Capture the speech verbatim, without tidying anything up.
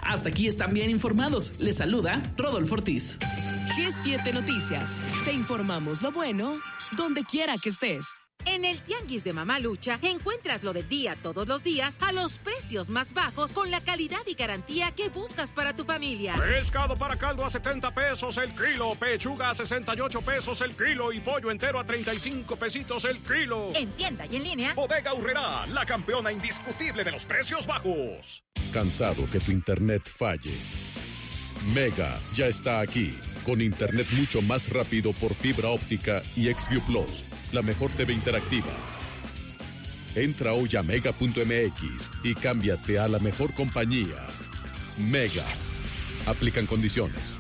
Hasta aquí están bien informados. Les saluda Rodolfo Ortiz. G siete Noticias. Te informamos lo bueno donde quiera que estés. En el Tianguis de Mamalucha encuentras lo del día todos los días a los precios más bajos con la calidad y garantía que buscas para tu familia. Pescado para caldo a setenta pesos el kilo, pechuga a sesenta y ocho pesos el kilo y pollo entero a treinta y cinco pesitos el kilo. En tienda y en línea. Bodega Aurrerá, la campeona indiscutible de los precios bajos. ¿Cansado que tu internet falle? Mega ya está aquí, con internet mucho más rápido por fibra óptica y XView Plus, la mejor T V interactiva. Entra hoy a mega punto m x y cámbiate a la mejor compañía. Mega. Aplican condiciones.